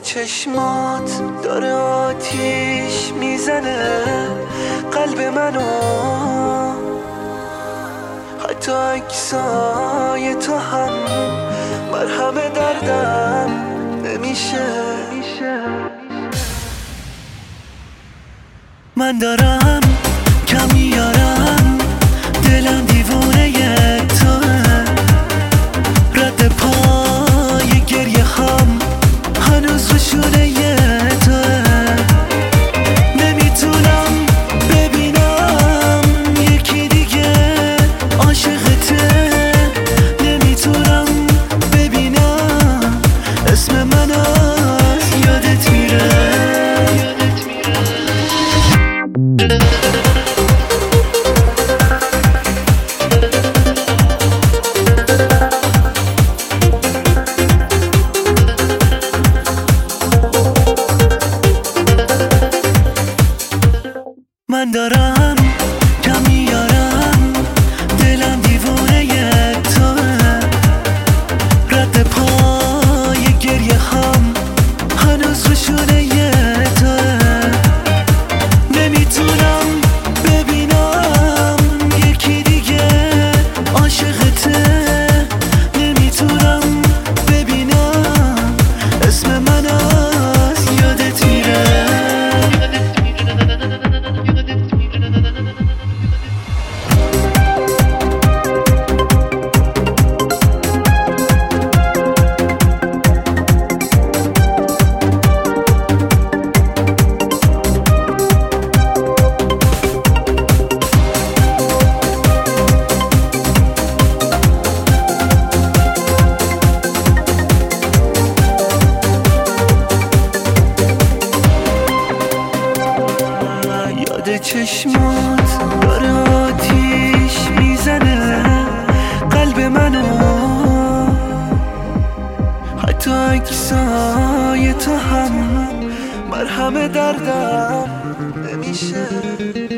چشمات داره آتیش میزنه قلب منو، حتی عکسای تو هم مرهم دردم نمیشه. من دارم کم میارم، دلم دیوونه توه، رد پای گریه هم هنوز روشونه توه. نمیتونم ببینم یکی دیگه عاشقته، نمیتونم ببینم اسم من از یادت میره. من دارم کم میارم، دلم دیوونه توه، رد پای گریه هم هنوز روشونه توه. نمیتونم ببینم یکی دیگه عاشقته، نمیتونم ببینم اسم من از یادت میره. چشمات داره آتیش میزنه قلب منو، حتی عکسای تو هم مرهم دردم نمیشه.